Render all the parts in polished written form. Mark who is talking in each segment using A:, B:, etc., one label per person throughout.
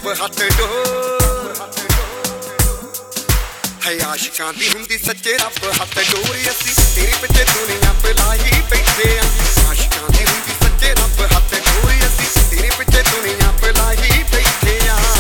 A: रब हथ डोर है आशिकां दी हुंदी सच्चे रब हथ डोर असी तेरे पिछे दुनिया बुलाई बैठे आशिकां दी हुंदी सच्चे रब हथ डोर असी तेरे पिछे दुनिया बुलाई बैठे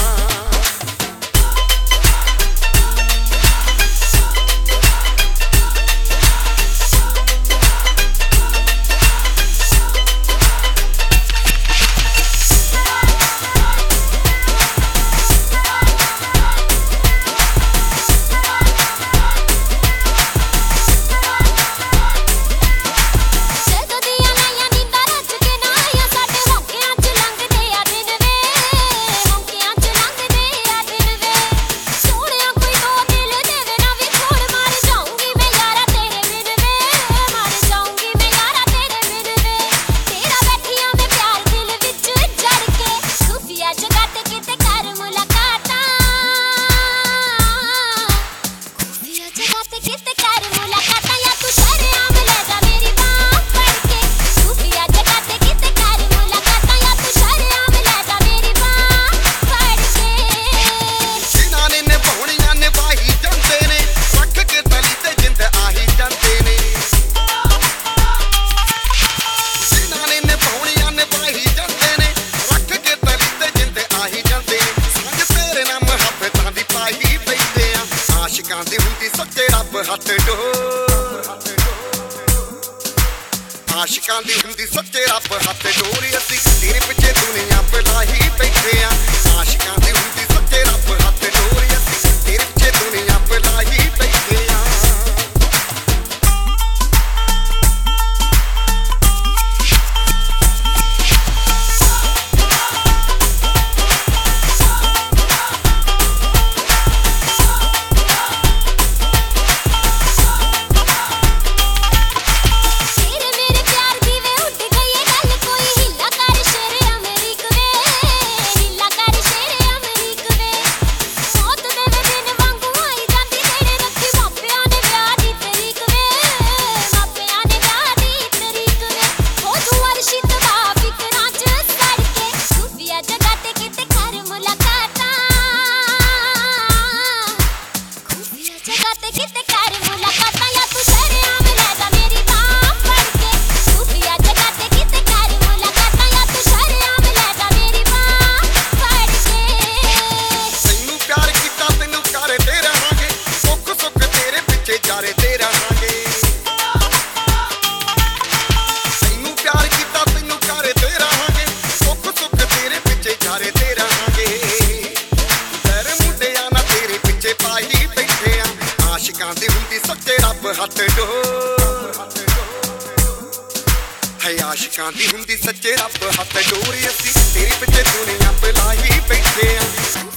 A: आशिकां दी हुंदी सच्चे रब हथ डोर आशिकां दी हुंदी सच्चे रब हथ डोर असी तेरे पिछे दुनिया बुलाई बैठे आशिकां दी हुंदी सच्चे रब हथ डोर असी तेरे पिछे दुनिया बुलाई बैठे आशिकां दी हुंदी सच्चे रब हथ डोर है आशिकां दी हुंदी सच्चे रब हथ डोर असी तेरे पिछे दुनिया बुलाई बैठे